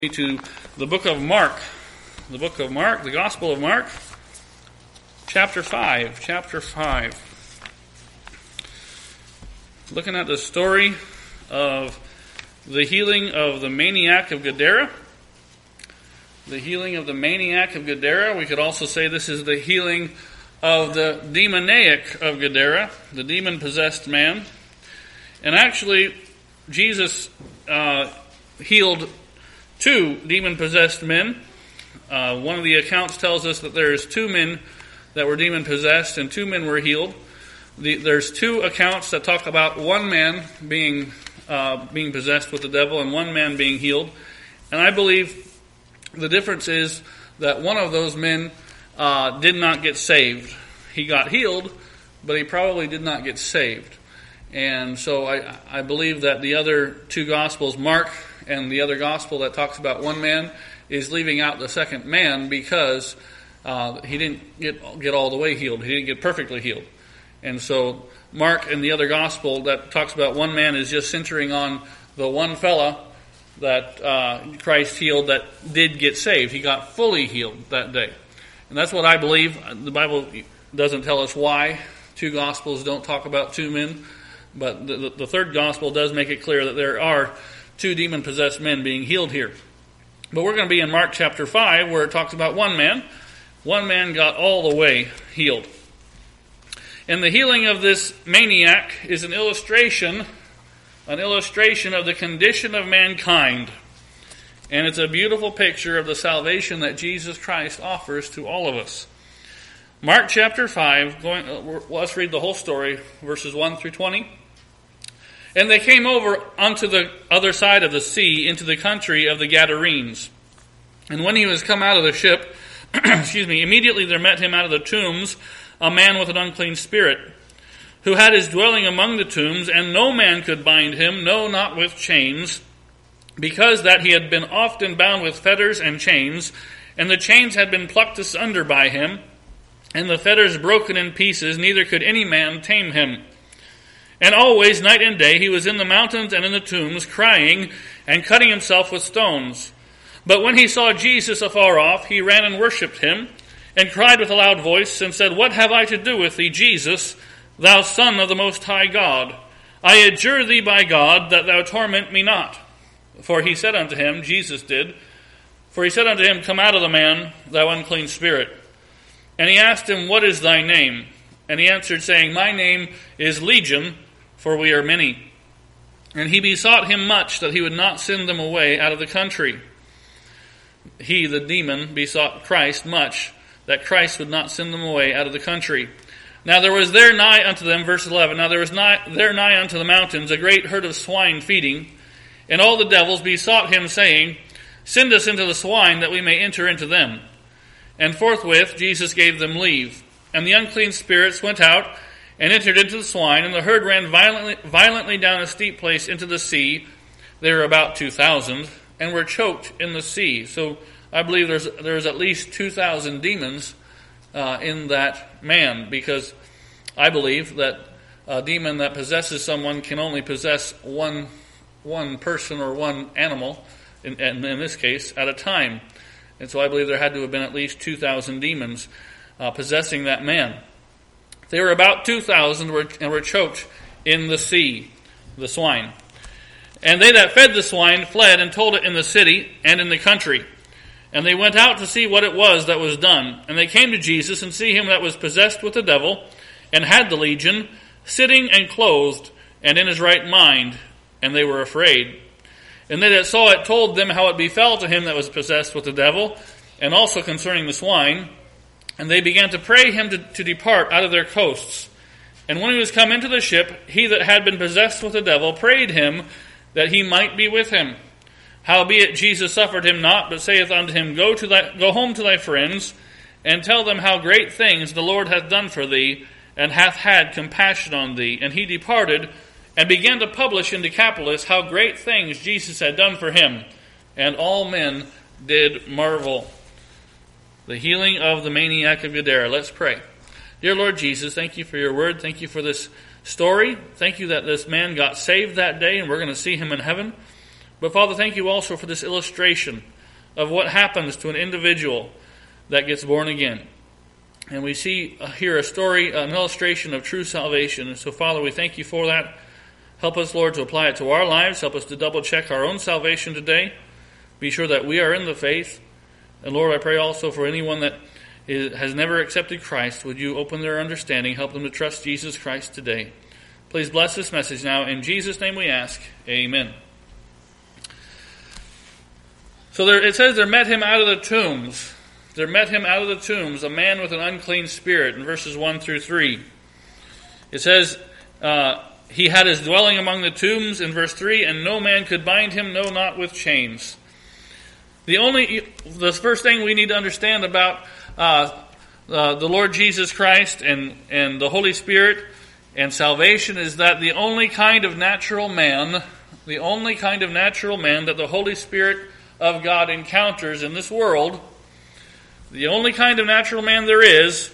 To the book of Mark, the Gospel of Mark, chapter 5. Looking at the story of the healing of the maniac of Gadara. The healing of the maniac of Gadara. We could also say this is the healing of the demoniac of Gadara, the demon-possessed man. And actually, Jesus healed two demon-possessed men. One of the accounts tells us that there's two men that were demon-possessed and two men were healed. There's two accounts that talk about one man being possessed with the devil and one man being healed. And I believe the difference is that one of those men did not get saved. He got healed, but he probably did not get saved. And so I believe that the other two Gospels, Mark and the other Gospel that talks about one man, is leaving out the second man because he didn't get all the way healed. He didn't get perfectly healed. And so Mark and the other Gospel that talks about one man is just centering on the one fella that Christ healed that did get saved. He got fully healed that day. And that's what I believe. The Bible doesn't tell us why two Gospels don't talk about two men. But the third Gospel does make it clear that there are two demon-possessed men being healed here. But we're going to be in Mark chapter 5 where it talks about one man. One man got all the way healed. And the healing of this maniac is an illustration of the condition of mankind. And it's a beautiful picture of the salvation that Jesus Christ offers to all of us. Mark chapter 5, let's read the whole story, verses 1 through 20. And they came over unto the other side of the sea into the country of the Gadarenes. And when he was come out of the ship, immediately there met him out of the tombs a man with an unclean spirit, who had his dwelling among the tombs, and no man could bind him, no, not with chains, because that he had been often bound with fetters and chains, and the chains had been plucked asunder by him, and the fetters broken in pieces, neither could any man tame him. And always, night and day, he was in the mountains and in the tombs, crying and cutting himself with stones. But when he saw Jesus afar off, he ran and worshipped him, and cried with a loud voice, and said, What have I to do with thee, Jesus, thou Son of the Most High God? I adjure thee by God, that thou torment me not. For he said unto him, Jesus did, for he said unto him, Come out of the man, thou unclean spirit. And he asked him, What is thy name? And he answered, saying, My name is Legion, for we are many. And he besought him much that he would not send them away out of the country. He, the demon, besought Christ much that Christ would not send them away out of the country. Now there was there nigh unto them, verse 11, Now there was there nigh unto the mountains a great herd of swine feeding, and all the devils besought him, saying, Send us into the swine, that we may enter into them. And forthwith Jesus gave them leave. And the unclean spirits went out, and entered into the swine, and the herd ran violently down a steep place into the sea. They were about 2,000, and were choked in the sea. So I believe there's at least 2,000 demons in that man, because I believe that a demon that possesses someone can only possess one person or one animal, in this case, at a time. And so I believe there had to have been at least 2,000 demons possessing that man. They were about 2,000 and were choked in the sea, the swine. And they that fed the swine fled and told it in the city and in the country. And they went out to see what it was that was done. And they came to Jesus and see him that was possessed with the devil and had the legion, sitting and clothed and in his right mind. And they were afraid. And they that saw it told them how it befell to him that was possessed with the devil, and also concerning the swine. And they began to pray him to depart out of their coasts. And when he was come into the ship, he that had been possessed with the devil prayed him that he might be with him. Howbeit Jesus suffered him not, but saith unto him, Go home to thy friends, and tell them how great things the Lord hath done for thee, and hath had compassion on thee. And he departed, and began to publish in Decapolis how great things Jesus had done for him. And all men did marvel. The healing of the maniac of Gadara. Let's pray. Dear Lord Jesus, thank you for your word. Thank you for this story. Thank you that this man got saved that day, and we're going to see him in heaven. But Father, thank you also for this illustration of what happens to an individual that gets born again. And we see here a story, an illustration of true salvation. And so, Father, we thank you for that. Help us, Lord, to apply it to our lives. Help us to double check our own salvation today. Be sure that we are in the faith. And Lord, I pray also for anyone that has never accepted Christ, would you open their understanding, help them to trust Jesus Christ today. Please bless this message now. In Jesus' name we ask, amen. So it says there met him out of the tombs. There met him out of the tombs a man with an unclean spirit in verses 1 through 3. It says he had his dwelling among the tombs in verse 3, and no man could bind him, no, not with chains. The first thing we need to understand about the Lord Jesus Christ and the Holy Spirit and salvation is that the only kind of natural man that the Holy Spirit of God encounters in this world, the only kind of natural man there is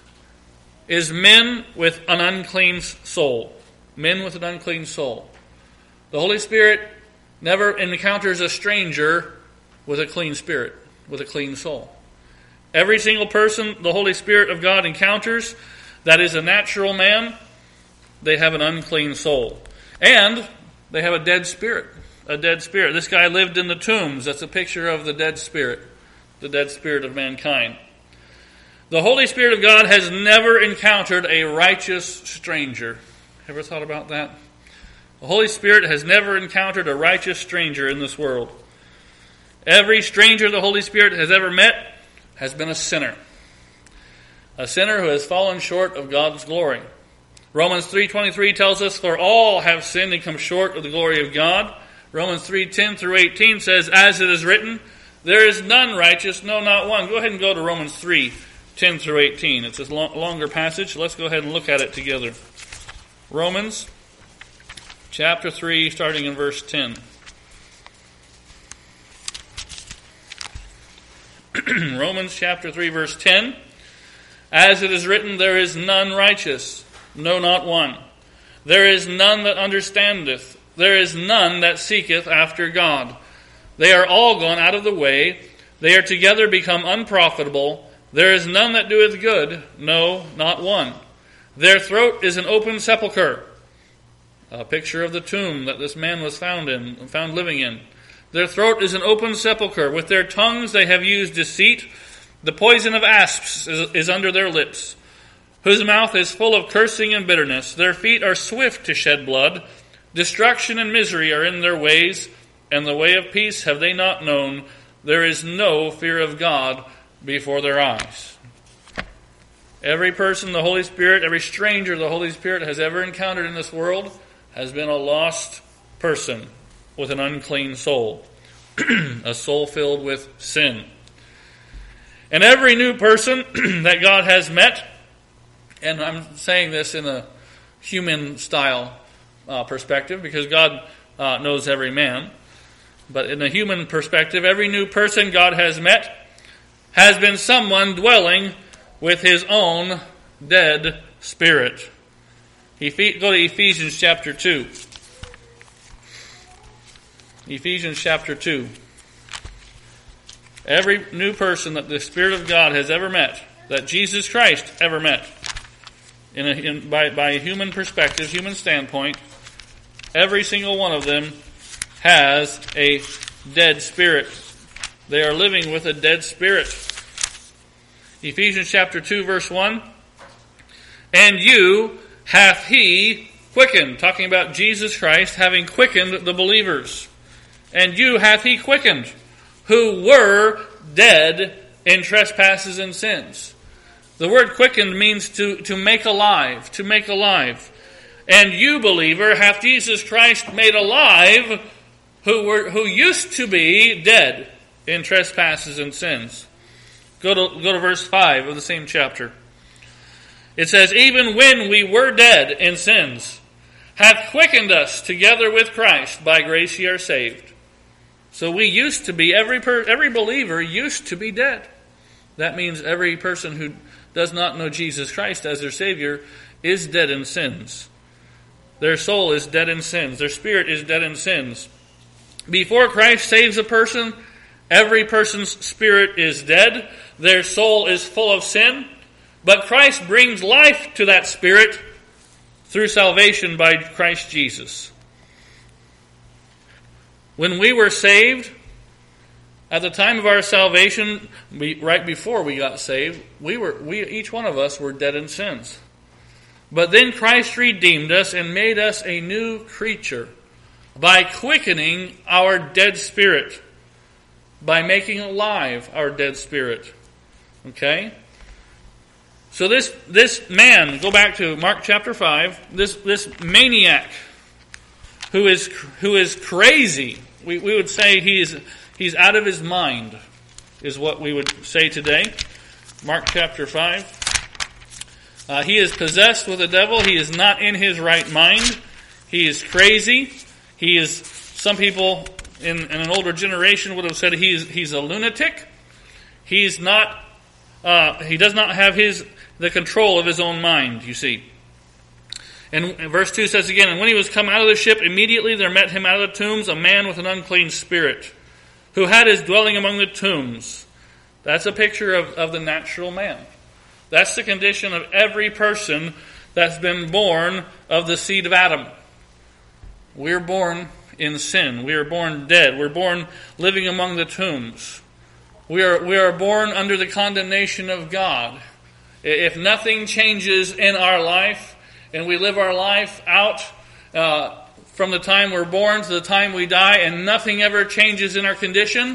men with an unclean soul. Men with an unclean soul. The Holy Spirit never encounters a stranger with a clean spirit, with a clean soul. Every single person the Holy Spirit of God encounters that is a natural man, they have an unclean soul. And they have a dead spirit. A dead spirit. This guy lived in the tombs. That's a picture of the dead spirit of mankind. The Holy Spirit of God has never encountered a righteous stranger. Ever thought about that? The Holy Spirit has never encountered a righteous stranger in this world. Every stranger the Holy Spirit has ever met has been a sinner. A sinner who has fallen short of God's glory. Romans 3:23 tells us, for all have sinned and come short of the glory of God. Romans 3:10 through 18 says, as it is written, there is none righteous, no, not one. Go ahead and go to Romans 3:10 through 18. It's a longer passage. Let's go ahead and look at it together. Romans chapter 3, starting in verse 10. Romans chapter 3, verse 10. As it is written, there is none righteous, no, not one. There is none that understandeth. There is none that seeketh after God. They are all gone out of the way. They are together become unprofitable. There is none that doeth good, no, not one. Their throat is an open sepulchre. A picture of the tomb that this man was found living in. Their throat is an open sepulchre. With their tongues they have used deceit. The poison of asps is under their lips, whose mouth is full of cursing and bitterness. Their feet are swift to shed blood. Destruction and misery are in their ways, and the way of peace have they not known. There is no fear of God before their eyes. Every person the Holy Spirit, every stranger the Holy Spirit has ever encountered in this world has been a lost person with an unclean soul. A soul filled with sin. And every new person that God has met, and I'm saying this in a human style perspective because God knows every man, but in a human perspective, every new person God has met has been someone dwelling with his own dead spirit. Go to Ephesians chapter 2. Ephesians chapter 2. Every new person that the Spirit of God has ever met, that Jesus Christ ever met, by a human perspective, human standpoint, every single one of them has a dead spirit. They are living with a dead spirit. Ephesians chapter 2, verse 1. And you hath he quickened. Talking about Jesus Christ having quickened the believers. And you hath he quickened, who were dead in trespasses and sins. The word quickened means to make alive, to make alive. And you, believer, hath Jesus Christ made alive, who used to be dead in trespasses and sins. Go to verse 5 of the same chapter. It says, even when we were dead in sins, hath quickened us together with Christ. By grace ye are saved. So we used to be, every believer used to be dead. That means every person who does not know Jesus Christ as their Savior is dead in sins. Their soul is dead in sins. Their spirit is dead in sins. Before Christ saves a person, every person's spirit is dead. Their soul is full of sin. But Christ brings life to that spirit through salvation by Christ Jesus. When we were saved, at the time of our salvation, right before we got saved, each one of us were dead in sins. But then Christ redeemed us and made us a new creature by quickening our dead spirit, by making alive our dead spirit. Okay? So this man, go back to Mark chapter 5, this maniac who is crazy, we would say he's out of his mind, is what we would say today. Mark chapter 5. He is possessed with the devil. He is not in his right mind. He is crazy. He is, some people in an older generation would have said he's a lunatic. He's not, he does not have the control of his own mind, you see. And verse 2 says again, "And when he was come out of the ship, immediately there met him out of the tombs a man with an unclean spirit, who had his dwelling among the tombs." That's a picture of the natural man. That's the condition of every person that's been born of the seed of Adam. We're born in sin. We are born dead. We're born living among the tombs. We are born under the condemnation of God. If nothing changes in our life, and we live our life out from the time we're born to the time we die, and nothing ever changes in our condition,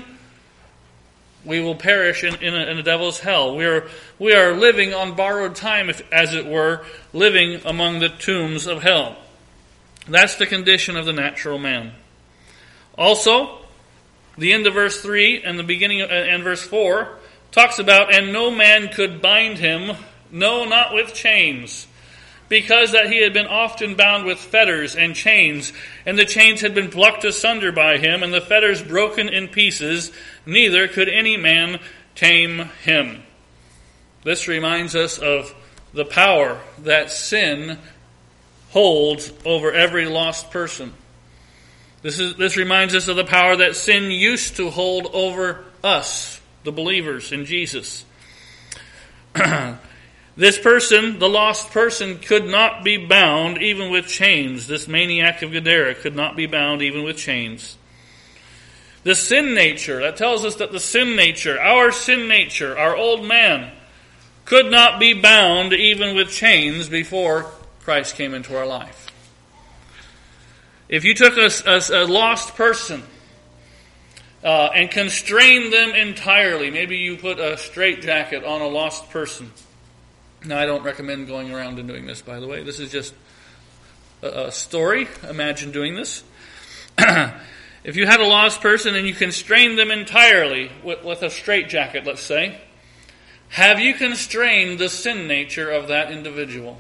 we will perish in the devil's hell. We are living on borrowed time, as it were, living among the tombs of hell. That's the condition of the natural man. Also, the end of verse 3 and the beginning and verse 4 talks about, "And no man could bind him, no, not with chains, because that he had been often bound with fetters and chains, and the chains had been plucked asunder by him, and the fetters broken in pieces, neither could any man tame him." This reminds us of the power that sin holds over every lost person. This reminds us of the power that sin used to hold over us, the believers in Jesus. This person, the lost person, could not be bound even with chains. This maniac of Gadara could not be bound even with chains. The sin nature, that tells us that the sin nature, our old man, could not be bound even with chains before Christ came into our life. If you took a lost person and constrained them entirely, maybe you put a straitjacket on a lost person. Now, I don't recommend going around and doing this, by the way. This is just a story. Imagine doing this. If you had a lost person and you constrained them entirely with a straitjacket, let's say, have you constrained the sin nature of that individual?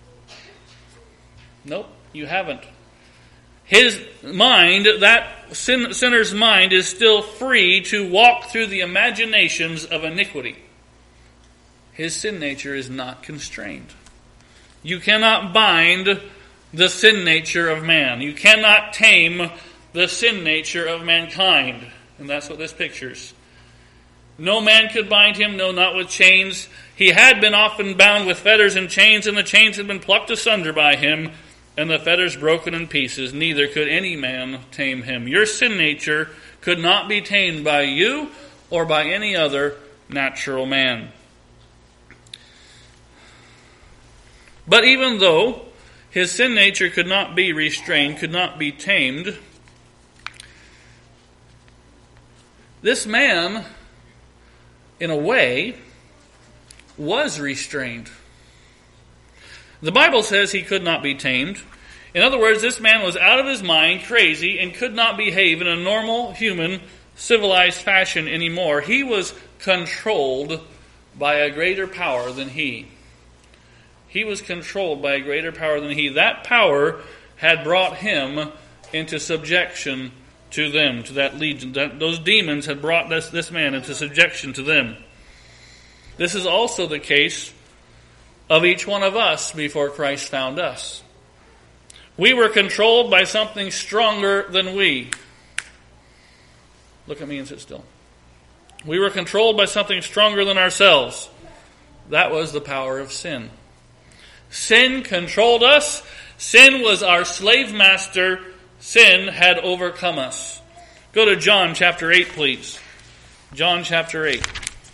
Nope, you haven't. His mind, that sinner's mind, is still free to walk through the imaginations of iniquity. His sin nature is not constrained. You cannot bind the sin nature of man. You cannot tame the sin nature of mankind. And that's what this pictures. No man could bind him, no, not with chains. He had been often bound with fetters and chains, and the chains had been plucked asunder by him, and the fetters broken in pieces. Neither could any man tame him. Your sin nature could not be tamed by you or by any other natural man. But even though his sin nature could not be restrained, could not be tamed, this man, in a way, was restrained. The Bible says he could not be tamed. In other words, this man was out of his mind, crazy, and could not behave in a normal, human, civilized fashion anymore. He was controlled by a greater power than he. He was controlled by a greater power than he. That power had brought him into subjection to them, to that legion. Those demons had brought this man into subjection to them. This is also the case of each one of us before Christ found us. We were controlled by something stronger than we. Look at me and sit still. We were controlled by something stronger than ourselves. That was the power of sin. Sin controlled us. Sin was our slave master. Sin had overcome us. Go to John chapter 8, please. John chapter 8.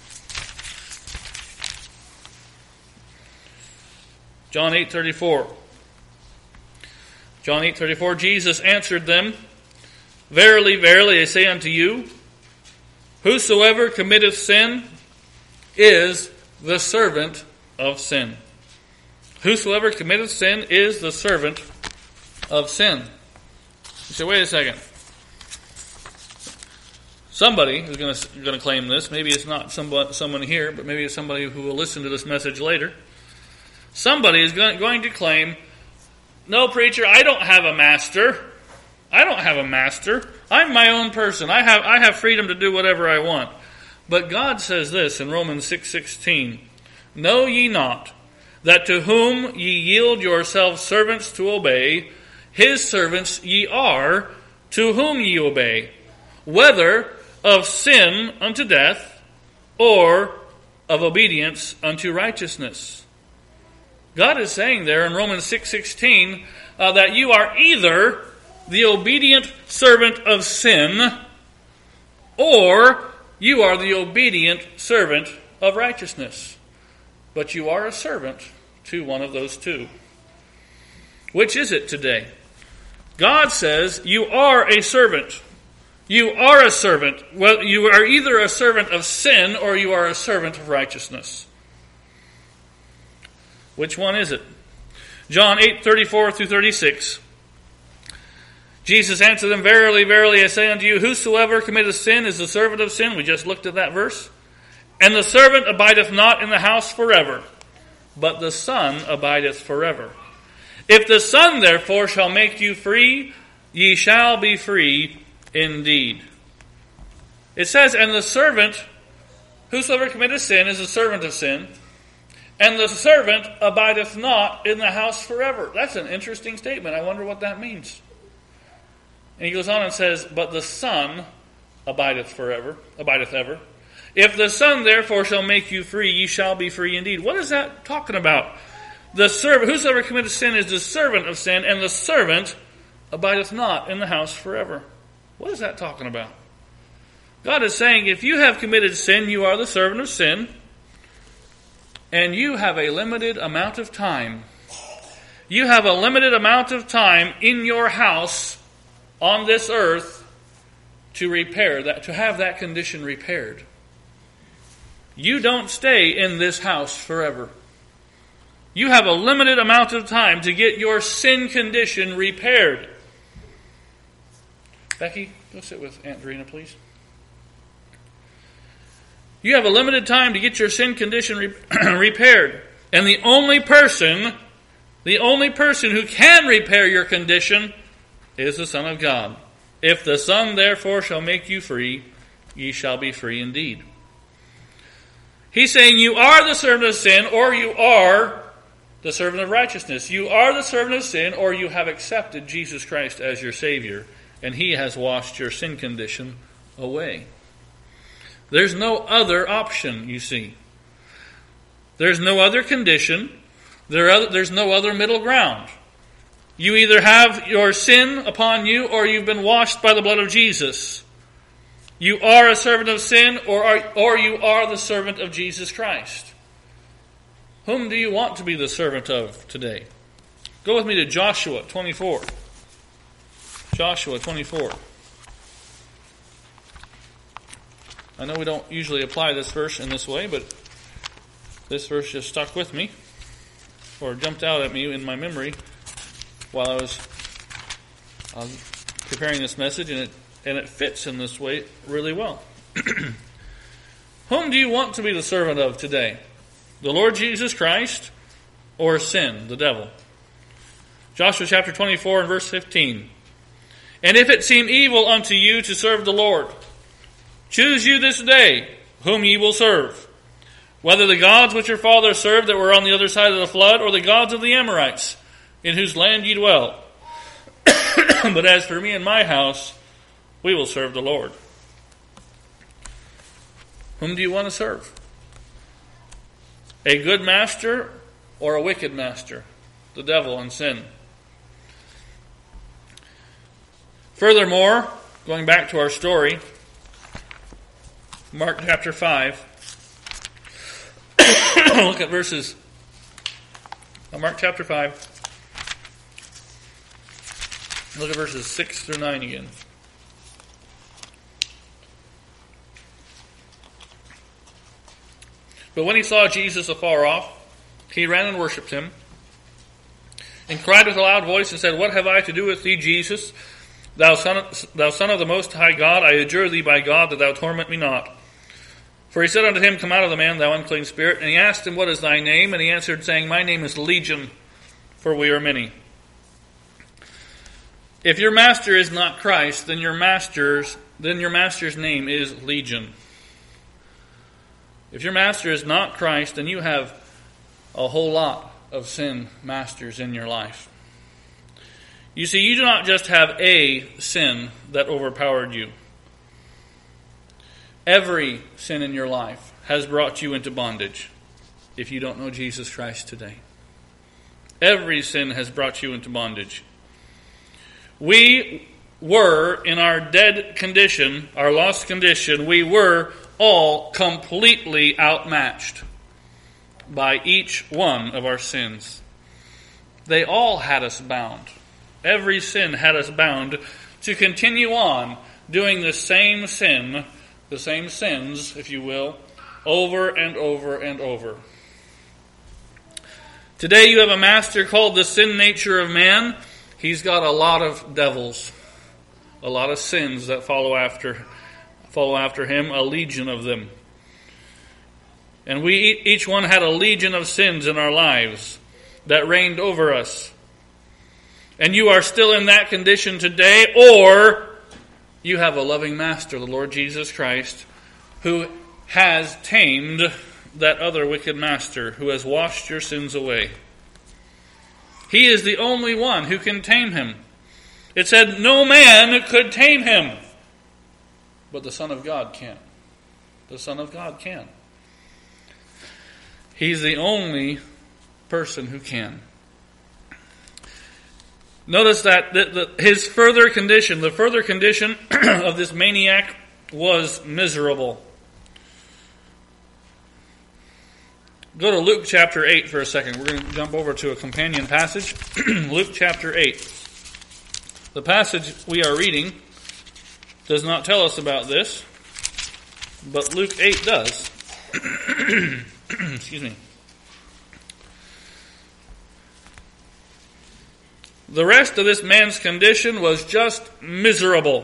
John 8:34. John 8:34, Jesus answered them, Verily, verily, I say unto you, whosoever committeth sin is the servant of sin. Whosoever committeth sin is the servant of sin. You say, wait a second. Somebody is going to claim this. Maybe it's not someone here, but maybe it's somebody who will listen to this message later. Somebody is going to claim, no, preacher, I don't have a master. I don't have a master. I'm my own person. I have freedom to do whatever I want. But God says this in Romans 6:16, Know ye not that to whom ye yield yourselves servants to obey, his servants ye are, to whom ye obey, whether of sin unto death, or of obedience unto righteousness. God is saying there in Romans 6:16 that you are either the obedient servant of sin, or you are the obedient servant of righteousness. But you are a servant to one of those two. Which is it today? God says you are a servant. You are a servant. Well, you are either a servant of sin or you are a servant of righteousness. Which one is it? John 8:34 through 36. Jesus answered them, Verily, verily, I say unto you, whosoever committeth sin is the servant of sin. We just looked at that verse. And the servant abideth not in the house forever, but the Son abideth forever. If the Son therefore shall make you free, ye shall be free indeed. It says, and the servant, whosoever committeth sin, is the servant of sin, and the servant abideth not in the house forever. That's an interesting statement. I wonder what that means. And he goes on and says, but the Son abideth forever, abideth ever. If the Son therefore shall make you free, ye shall be free indeed. What is that talking about? The servant, whosoever committeth sin is the servant of sin, and the servant abideth not in the house forever. What is that talking about? God is saying, if you have committed sin, you are the servant of sin, and you have a limited amount of time. You have a limited amount of time in your house on this earth to repair that, to have that condition repaired. You don't stay in this house forever. You have a limited amount of time to get your sin condition repaired. Becky, go sit with Aunt Dorina, please. You have a limited time to get your sin condition repaired. And the only person who can repair your condition is the Son of God. If the Son therefore shall make you free, ye shall be free indeed. He's saying you are the servant of sin, or you are the servant of righteousness. You are the servant of sin, or you have accepted Jesus Christ as your Savior, and He has washed your sin condition away. There's no other option, you see. There's no other condition. There's no other middle ground. You either have your sin upon you, or you've been washed by the blood of Jesus. You are a servant of sin, or you are the servant of Jesus Christ. Whom do you want to be the servant of today? Go with me to Joshua 24. Joshua 24. I know we don't usually apply this verse in this way, but this verse just stuck with me, or jumped out at me in my memory while I was preparing this message, and it fits in this way really well. Whom do you want to be the servant of today? The Lord Jesus Christ, or sin, the devil? Joshua chapter 24 and verse 15. And if it seem evil unto you to serve the Lord, choose you this day whom ye will serve, whether the gods which your fathers served that were on the other side of the flood, or the gods of the Amorites, in whose land ye dwell. But as for me and my house, we will serve the Lord. Whom do you want to serve? A good master or a wicked master? The devil and sin. Furthermore, going back to our story, Mark chapter 5. Look at verses. Mark chapter 5. Look at verses 6 through 9 again. But when he saw Jesus afar off, he ran and worshipped him, and cried with a loud voice and said, What have I to do with thee, Jesus, thou son of the Most High God? I adjure thee by God that thou torment me not. For he said unto him, Come out of the man, thou unclean spirit. And he asked him, What is thy name? And he answered, saying, My name is Legion, for we are many. If your master is not Christ, then your master's name is Legion. If your master is not Christ, then you have a whole lot of sin masters in your life. You see, you do not just have a sin that overpowered you. Every sin in your life has brought you into bondage if you don't know Jesus Christ today. Every sin has brought you into bondage. We were, in our dead condition, our lost condition, we were all completely outmatched by each one of our sins. They all had us bound. Every sin had us bound to continue on doing the same sin, the same sins, if you will, over and over and over. Today you have a master called the sin nature of man. He's got a lot of devils, a lot of sins that follow after him, a legion of them. And we each one had a legion of sins in our lives that reigned over us. And you are still in that condition today, or you have a loving master, the Lord Jesus Christ, who has tamed that other wicked master, who has washed your sins away. He is the only one who can tame him. It said no man could tame him, but the Son of God can. The Son of God can. He's the only person who can. Notice that his further condition, the further condition of this maniac was miserable. Go to Luke chapter 8 for a second. We're going to jump over to a companion passage. Luke chapter 8. The passage we are reading does not tell us about this, but Luke 8 does. Excuse me. The rest of this man's condition was just miserable.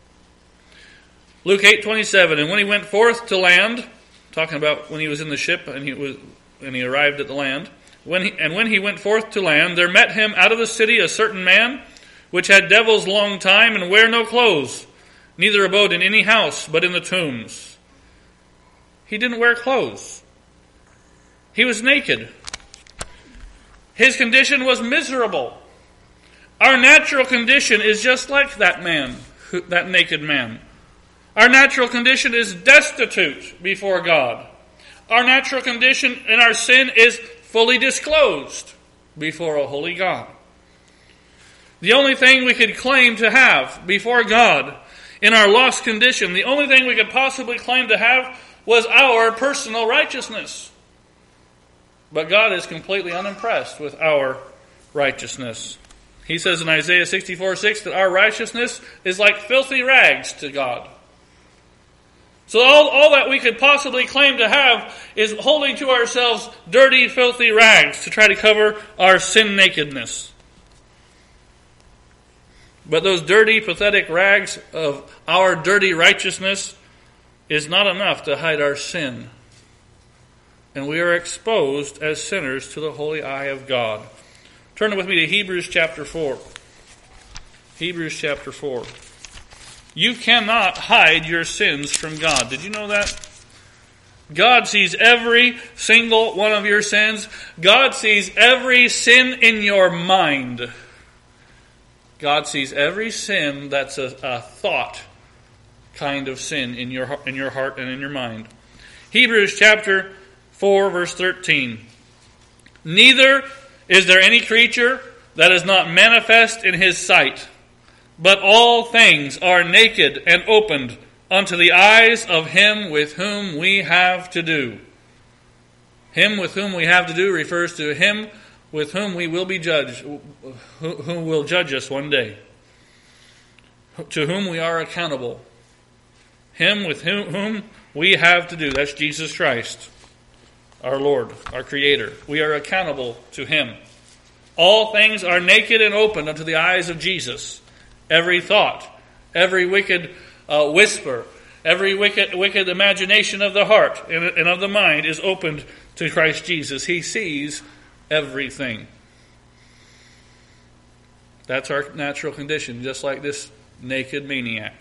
Luke 8:27. And when he went forth to land, talking about when he was in the ship and he arrived at the land. When he went forth to land, there met him out of the city a certain man, which had devils long time, and wear no clothes, neither abode in any house, but in the tombs. He didn't wear clothes. He was naked. His condition was miserable. Our natural condition is just like that man, that naked man. Our natural condition is destitute before God. Our natural condition in our sin is fully disclosed before a holy God. The only thing we could claim to have before God in our lost condition, the only thing we could possibly claim to have was our personal righteousness. But God is completely unimpressed with our righteousness. He says in Isaiah 64:6 that our righteousness is like filthy rags to God. So all that we could possibly claim to have is holding to ourselves dirty, filthy rags to try to cover our sin nakedness. But those dirty, pathetic rags of our dirty righteousness is not enough to hide our sin. And we are exposed as sinners to the holy eye of God. Turn with me to Hebrews chapter 4. Hebrews chapter 4. You cannot hide your sins from God. Did you know that? God sees every single one of your sins. God sees every sin in your mind. God sees every sin that's a thought kind of sin in your heart and in your mind. Hebrews chapter 4, verse 13. Neither is there any creature that is not manifest in his sight, but all things are naked and opened unto the eyes of him with whom we have to do. Him with whom we have to do refers to him with whom we will be judged, who will judge us one day, to whom we are accountable. Him with whom we have to do. That's Jesus Christ, our Lord, our Creator. We are accountable to him. All things are naked and opened unto the eyes of Jesus. Every thought, every wicked whisper, every wicked imagination of the heart and of the mind is opened to Christ Jesus. He sees everything. That's our natural condition, just like this naked maniac.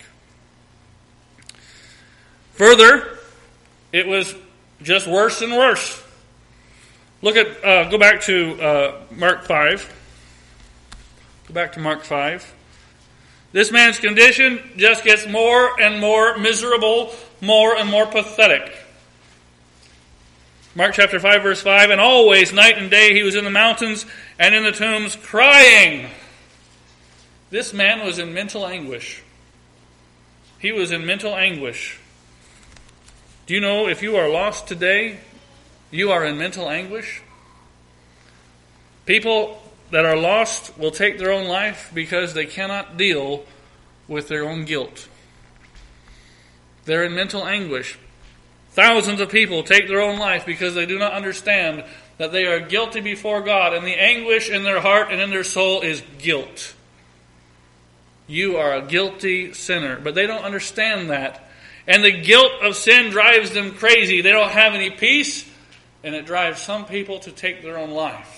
Further, it was just worse and worse. Look at, go back to Mark 5. Go back to Mark 5. This man's condition just gets more and more miserable, more and more pathetic. Mark chapter 5, verse 5, and always, night and day, he was in the mountains and in the tombs crying. This man was in mental anguish. He was in mental anguish. Do you know if you are lost today, you are in mental anguish? People that are lost will take their own life because they cannot deal with their own guilt. They're in mental anguish. Thousands of people take their own life because they do not understand that they are guilty before God, and the anguish in their heart and in their soul is guilt. You are a guilty sinner, but they don't understand that. And the guilt of sin drives them crazy. They don't have any peace, and it drives some people to take their own life.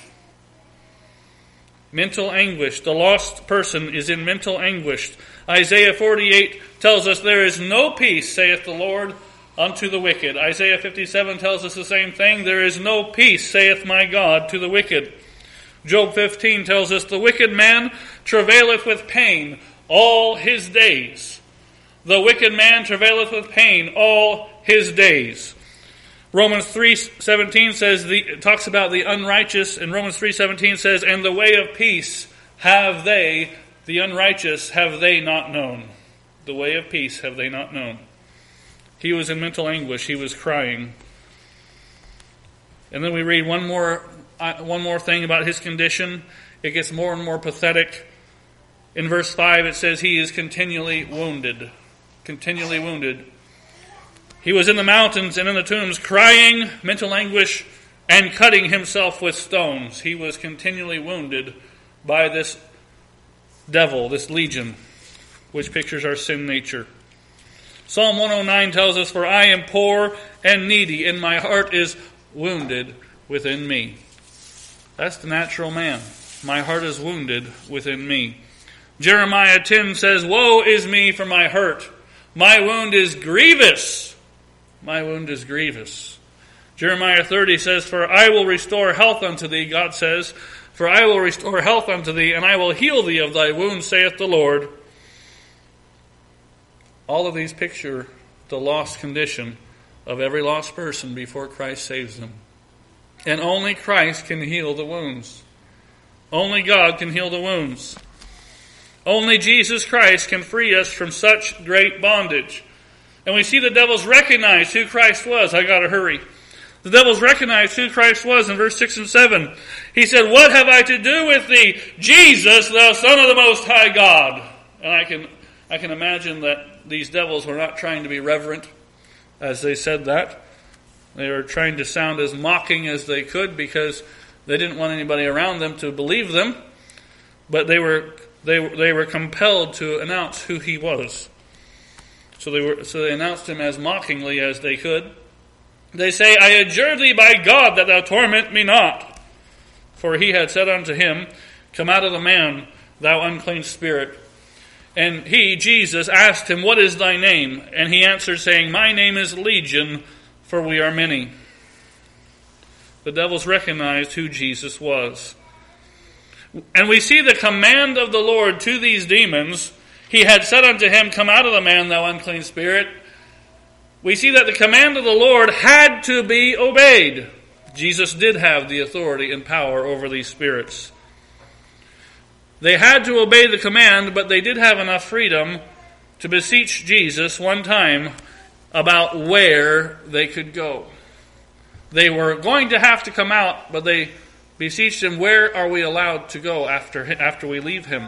Mental anguish. The lost person is in mental anguish. Isaiah 48 tells us, there is no peace, saith the Lord, unto the wicked. Isaiah 57 tells us the same thing. There is no peace, saith my God, to the wicked. Job 15 tells us, the wicked man travaileth with pain all his days. The wicked man travaileth with pain all his days. Romans 3:17 says, talks about the unrighteous, and Romans 3:17 says, and the way of peace have they, the unrighteous, have they not known. The way of peace have they not known. He was in mental anguish. He was crying. And then we read one more thing about his condition. It gets more and more pathetic. In verse 5 it says he is continually wounded. Continually wounded. He was in the mountains and in the tombs crying, mental anguish, and cutting himself with stones. He was continually wounded by this devil, this legion, which pictures our sin nature. Psalm 109 tells us, for I am poor and needy, and my heart is wounded within me. That's the natural man. My heart is wounded within me. Jeremiah 10 says, woe is me for my hurt. My wound is grievous. My wound is grievous. Jeremiah 30 says, for I will restore health unto thee, God says, for I will restore health unto thee, and I will heal thee of thy wounds, saith the Lord. All of these picture the lost condition of every lost person before Christ saves them. And only Christ can heal the wounds. Only God can heal the wounds. Only Jesus Christ can free us from such great bondage. And we see the devils recognize who Christ was. I got to hurry. The devils recognized who Christ was in verse 6 and 7. He said, what have I to do with thee, Jesus, thou Son of the Most High God? And I can imagine that these devils were not trying to be reverent as they said that. They were trying to sound as mocking as they could because they didn't want anybody around them to believe them. But they were compelled to announce who he was. So they announced him as mockingly as they could. They say, I adjure thee by God that thou torment me not. For he had said unto him, come out of the man, thou unclean spirit. And he, Jesus, asked him, what is thy name? And he answered, saying, my name is Legion, for we are many. The devils recognized who Jesus was. And we see the command of the Lord to these demons. He had said unto him, come out of the man, thou unclean spirit. we see that the command of the Lord had to be obeyed. Jesus did have the authority and power over these spirits. They had to obey the command, but they did have enough freedom to beseech Jesus one time about where they could go. They were going to have to come out, but they beseeched him, where are we allowed to go after we leave him?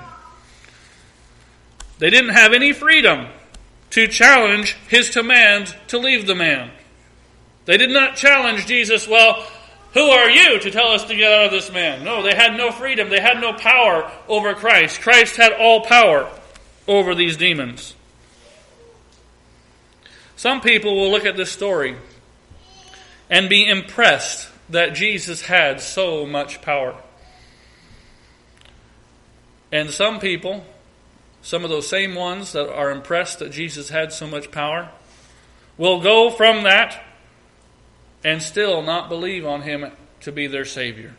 They didn't have any freedom to challenge his command to leave the man. They did not challenge Jesus, well, who are you to tell us to get out of this man? No, they had no freedom. They had no power over Christ. Christ had all power over these demons. Some people will look at this story and be impressed that Jesus had so much power. And some people, some of those same ones that are impressed that Jesus had so much power, will go from that and still not believe on him to be their Savior.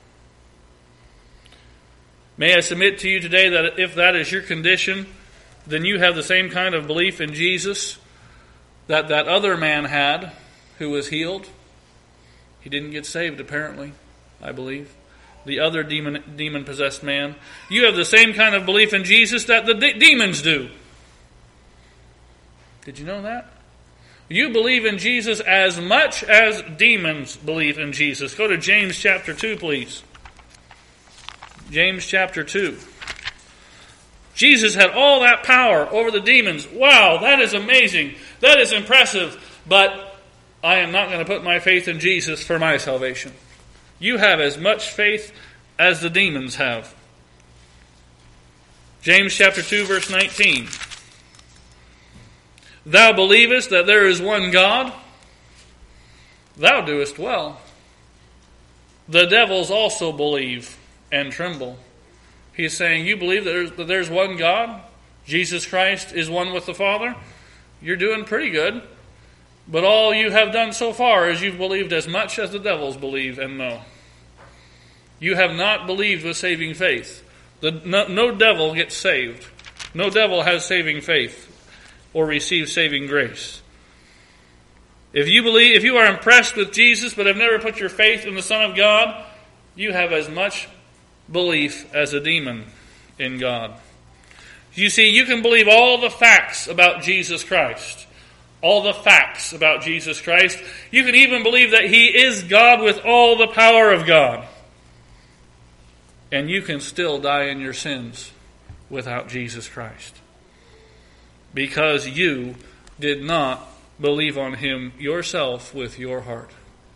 May I submit to you today that if that is your condition, then you have the same kind of belief in Jesus that that other man had who was healed. He didn't get saved, apparently, I believe. The other demon-possessed man. You have the same kind of belief in Jesus that the demons do. Did you know that? You believe in Jesus as much as demons believe in Jesus. Go to James chapter 2, please. James chapter 2. Jesus had all that power over the demons. Wow, that is amazing. That is impressive. But I am not going to put my faith in Jesus for my salvation. You have as much faith as the demons have. James chapter 2, verse 19. Thou believest that there is one God? Thou doest well. The devils also believe and tremble. He is saying, you believe that there's one God? Jesus Christ is one with the Father? You're doing pretty good. But all you have done so far is you've believed as much as the devils believe and know. You have not believed with saving faith. No devil gets saved. No devil has saving faith or receives saving grace. If you are impressed with Jesus but have never put your faith in the Son of God, you have as much belief as a demon in God. You see, you can believe all the facts about Jesus Christ. All the facts about Jesus Christ. You can even believe that He is God with all the power of God. And you can still die in your sins without Jesus Christ. Because you did not believe on Him yourself with your heart.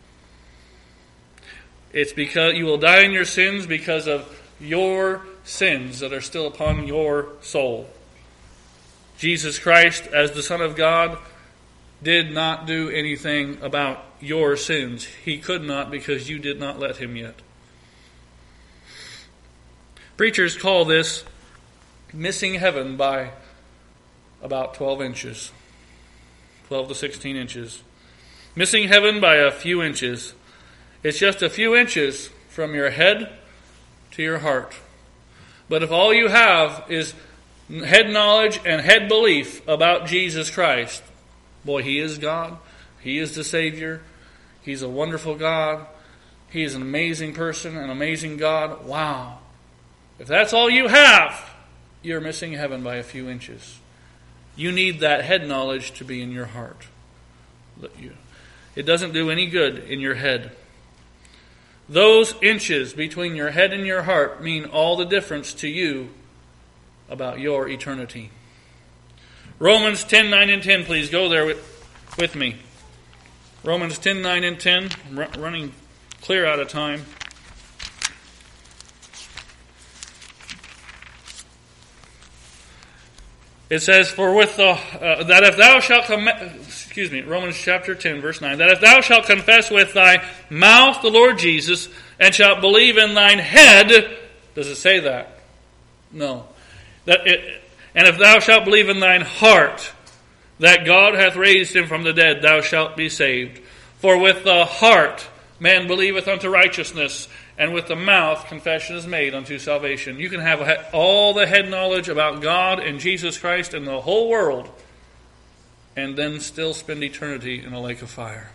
It's because you will die in your sins because of your sins that are still upon your soul. Jesus Christ, as the Son of God, did not do anything about your sins. He could not because you did not let Him yet. Preachers call this missing heaven by about 12 inches. 12 to 16 inches. Missing heaven by a few inches. It's just a few inches from your head to your heart. But if all you have is head knowledge and head belief about Jesus Christ, boy, He is God. He is the Savior. He's a wonderful God. He is an amazing person, an amazing God. Wow. If that's all you have, you're missing heaven by a few inches. You need that head knowledge to be in your heart. It doesn't do any good in your head. Those inches between your head and your heart mean all the difference to you about your eternity. Romans 10, 9 and 10, please go there with me. Romans 10, 9 and 10. I'm running clear out of time. It says, "For with the that if thou shalt Romans chapter 10, verse 9, that if thou shalt confess with thy mouth the Lord Jesus, and shalt believe in thine head," does it say that? No. "And if thou shalt believe in thine heart that God hath raised him from the dead, thou shalt be saved. For with the heart man believeth unto righteousness, and with the mouth confession is made unto salvation." You can have all the head knowledge about God and Jesus Christ and the whole world. and then still spend eternity in a lake of fire.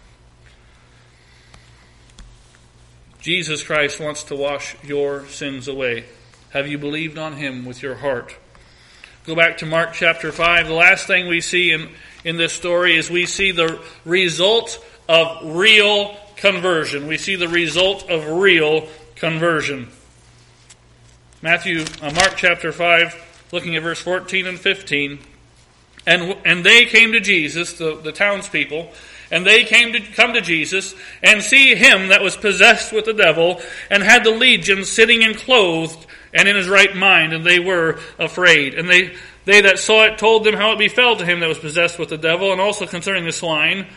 Jesus Christ wants to wash your sins away. Have you believed on Him with your heart? Go back to Mark chapter 5. The last thing we see in this story is we see the result of real conversion. We see the result of real conversion. Mark chapter 5, looking at verse 14 and 15. And they came to Jesus, the townspeople, and they come to Jesus and see him that was possessed with the devil and had the legion sitting and clothed and in his right mind, and they were afraid. And they that saw it told them how it befell to him that was possessed with the devil, and also concerning the swine.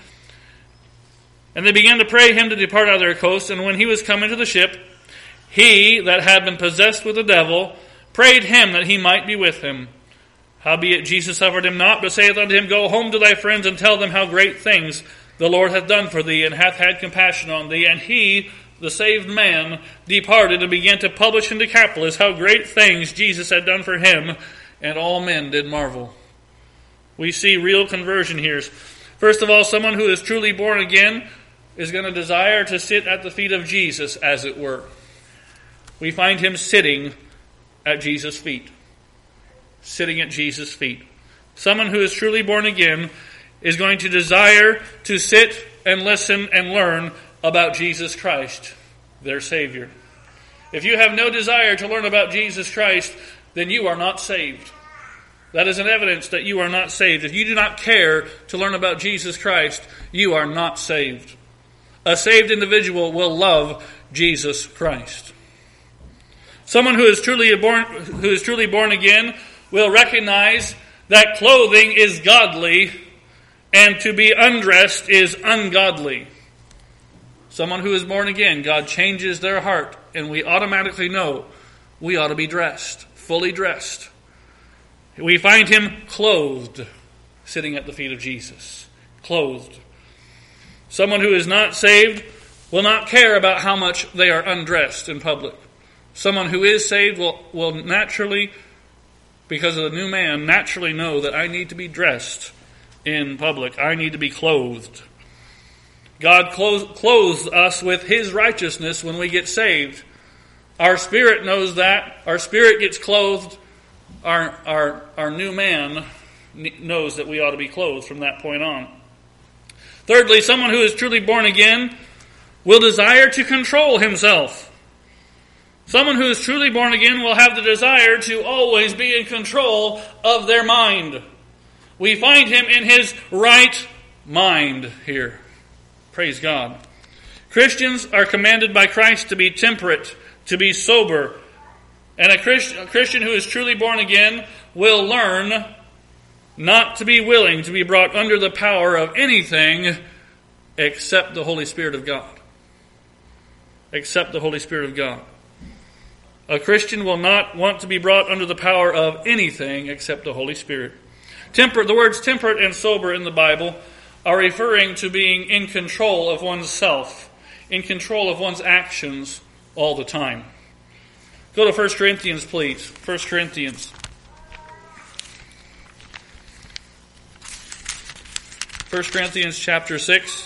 And they began to pray him to depart out of their coast. And when he was come into the ship, he that had been possessed with the devil prayed him that he might be with him. Howbeit Jesus suffered him not, but saith unto him, Go home to thy friends, and tell them how great things the Lord hath done for thee, and hath had compassion on thee. And he, the saved man, departed, and began to publish in Decapolis how great things Jesus had done for him, and all men did marvel. We see real conversion here. First of all, someone who is truly born again is going to desire to sit at the feet of Jesus, as it were. We find him sitting at Jesus' feet. Sitting at Jesus' feet. Someone who is truly born again is going to desire to sit and listen and learn about Jesus Christ, their Savior. If you have no desire to learn about Jesus Christ, then you are not saved. That is an evidence that you are not saved. If you do not care to learn about Jesus Christ, you are not saved. A saved individual will love Jesus Christ. Someone who is truly born again will recognize that clothing is godly and to be undressed is ungodly. Someone who is born again, God changes their heart, and we automatically know we ought to be dressed, fully dressed. We find him clothed, sitting at the feet of Jesus. Clothed. Someone who is not saved will not care about how much they are undressed in public. Someone who is saved will naturally, because of the new man, naturally know that I need to be dressed in public. I need to be clothed. God clothes us with His righteousness when we get saved. Our spirit knows that. Our spirit gets clothed. Our new man knows that we ought to be clothed from that point on. Thirdly, someone who is truly born again will desire to control himself. Someone who is truly born again will have the desire to always be in control of their mind. We find him in his right mind here. Praise God. Christians are commanded by Christ to be temperate, to be sober. And a Christian who is truly born again will learn not to be willing to be brought under the power of anything except the Holy Spirit of God. Except the Holy Spirit of God. A Christian will not want to be brought under the power of anything except the Holy Spirit. The words temperate and sober in the Bible are referring to being in control of oneself, in control of one's actions all the time. Go to 1 Corinthians, please. 1 Corinthians. 1 Corinthians chapter 6.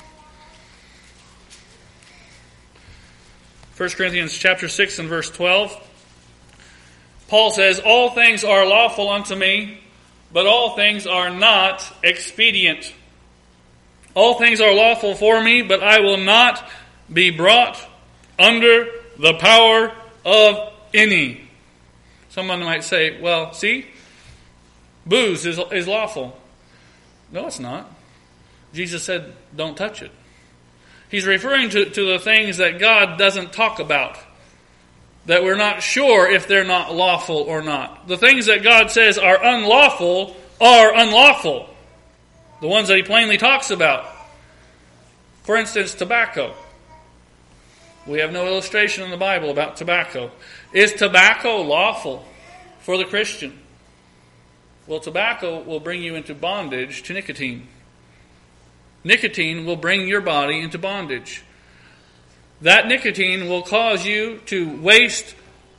1 Corinthians chapter 6 and verse 12. Paul says, All things are lawful unto me, but all things are not expedient. All things are lawful for me, but I will not be brought under the power of any. Someone might say, well, see, booze is lawful. No, it's not. Jesus said, don't touch it. He's referring to the things that God doesn't talk about, that we're not sure if they're not lawful or not. The things that God says are unlawful are unlawful. The ones that He plainly talks about. For instance, tobacco. We have no illustration in the Bible about tobacco. Is tobacco lawful for the Christian? Well, tobacco will bring you into bondage to nicotine. Nicotine will bring your body into bondage. That nicotine will cause you to waste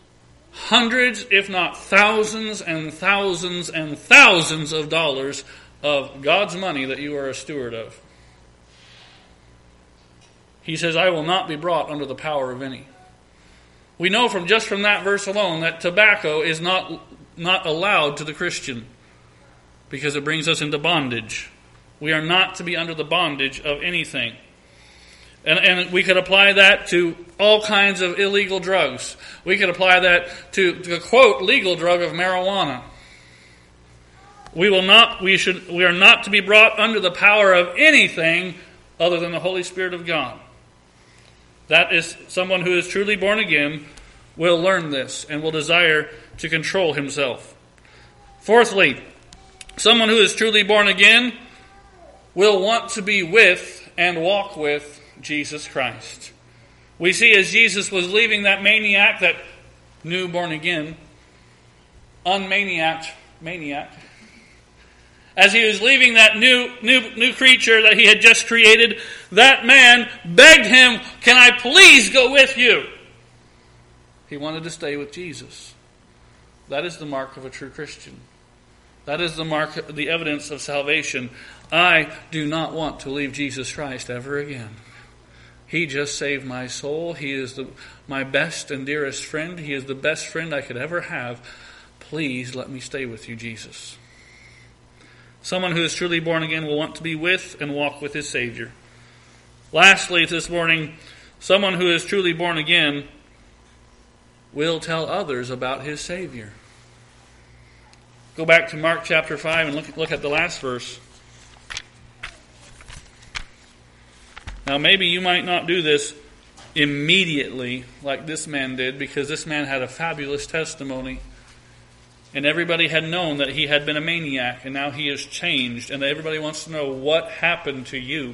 hundreds, if not thousands and thousands and thousands of dollars of God's money that you are a steward of. He says, I will not be brought under the power of any. We know from that verse alone that tobacco is not allowed to the Christian because it brings us into bondage. We are not to be under the bondage of anything. And we could apply that to all kinds of illegal drugs. We could apply that to the quote legal drug of marijuana. We are not to be brought under the power of anything other than the Holy Spirit of God. That is, someone who is truly born again will learn this and will desire to control himself. Fourthly, someone who is truly born again will want to be with and walk with Jesus Christ. We see as Jesus was leaving that maniac, that new born again, maniac, as he was leaving that new creature that he had just created, that man begged him, can I please go with you? He wanted to stay with Jesus. That is the mark of a true Christian. That is the evidence of salvation. I do not want to leave Jesus Christ ever again. He just saved my soul. He is my best and dearest friend. He is the best friend I could ever have. Please let me stay with you, Jesus. Someone who is truly born again will want to be with and walk with his Savior. Lastly, this morning, someone who is truly born again will tell others about his Savior. Go back to Mark chapter 5 and look at the last verse. Now, maybe you might not do this immediately like this man did, because this man had a fabulous testimony. And everybody had known that he had been a maniac, and now he is changed. And everybody wants to know what happened to you.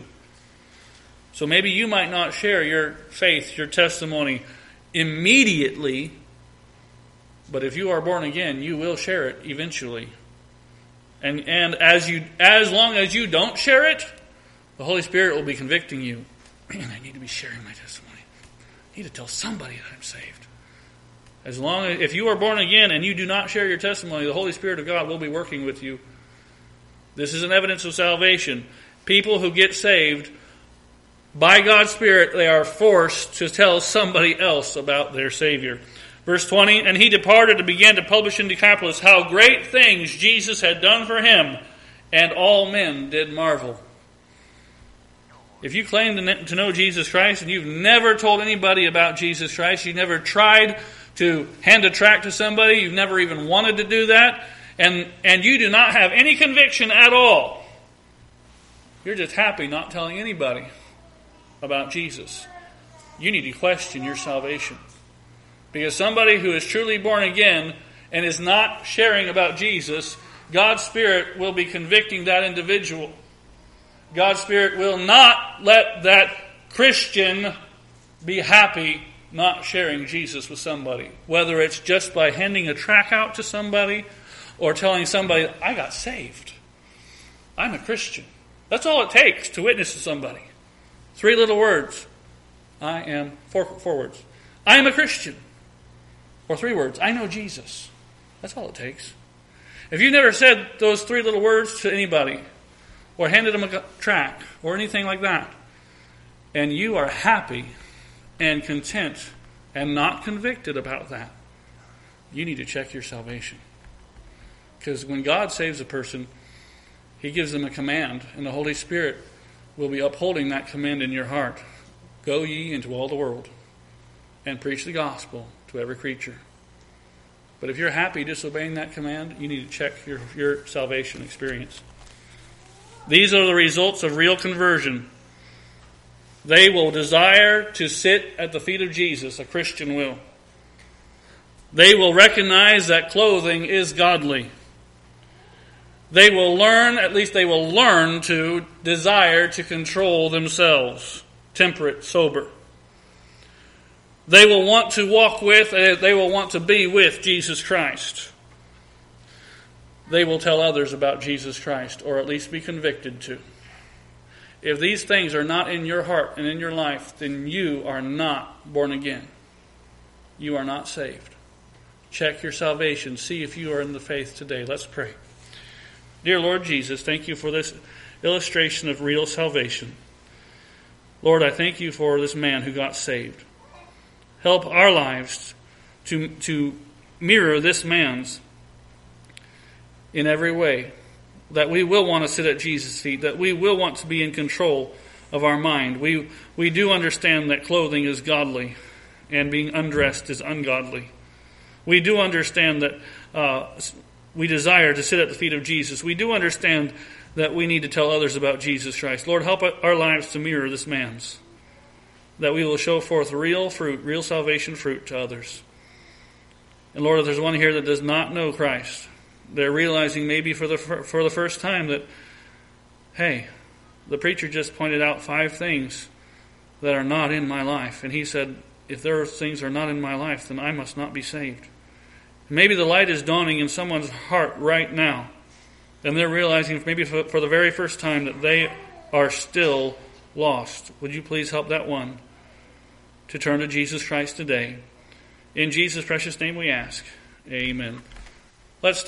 So maybe you might not share your faith, your testimony immediately. But if you are born again, you will share it eventually. And as long as you don't share it, the Holy Spirit will be convicting you. Man, I need to be sharing my testimony. I need to tell somebody that I'm saved. If you are born again and you do not share your testimony, the Holy Spirit of God will be working with you. This is an evidence of salvation. People who get saved, by God's Spirit, they are forced to tell somebody else about their Savior. Verse 20, and he departed and began to publish in Decapolis how great things Jesus had done for him, and all men did marvel. If you claim to know Jesus Christ and you've never told anybody about Jesus Christ, you never tried to hand a tract to somebody, you've never even wanted to do that, and you do not have any conviction at all, you're just happy not telling anybody about Jesus, you need to question your salvation. Because somebody who is truly born again and is not sharing about Jesus, God's Spirit will be convicting that individual. God's Spirit will not let that Christian be happy not sharing Jesus with somebody. Whether it's just by handing a tract out to somebody or telling somebody, I got saved. I'm a Christian. That's all it takes to witness to somebody. 3 little words. Four words. I am a Christian. Or 3 words. I know Jesus. That's all it takes. If you've never said those 3 little words to anybody, or handed them a tract, or anything like that, and you are happy and content and not convicted about that, you need to check your salvation. Because when God saves a person, He gives them a command, and the Holy Spirit will be upholding that command in your heart. Go ye into all the world and preach the gospel to every creature. But if you're happy disobeying that command, you need to check your salvation experience. These are the results of real conversion. They will desire to sit at the feet of Jesus, a Christian will. They will recognize that clothing is godly. They will learn to desire to control themselves, temperate, sober. They will want to walk with, they will want to be with Jesus Christ. They will tell others about Jesus Christ, or at least be convicted to. If these things are not in your heart and in your life, then you are not born again. You are not saved. Check your salvation. See if you are in the faith today. Let's pray. Dear Lord Jesus, thank you for this illustration of real salvation. Lord, I thank you for this man who got saved. Help our lives to mirror this man's in every way. That we will want to sit at Jesus' feet. That we will want to be in control of our mind. We do understand that clothing is godly and being undressed is ungodly. We do understand that we desire to sit at the feet of Jesus. We do understand that we need to tell others about Jesus Christ. Lord, help our lives to mirror this man's. That we will show forth real fruit, real salvation fruit to others. And Lord, if there's one here that does not know Christ, they're realizing maybe for the first time that, hey, the preacher just pointed out 5 things that are not in my life. And he said, if those things are not in my life, then I must not be saved. Maybe the light is dawning in someone's heart right now. And they're realizing maybe for the very first time that they are still lost. Would you please help that one to turn to Jesus Christ today? In Jesus' precious name we ask. Amen. Let's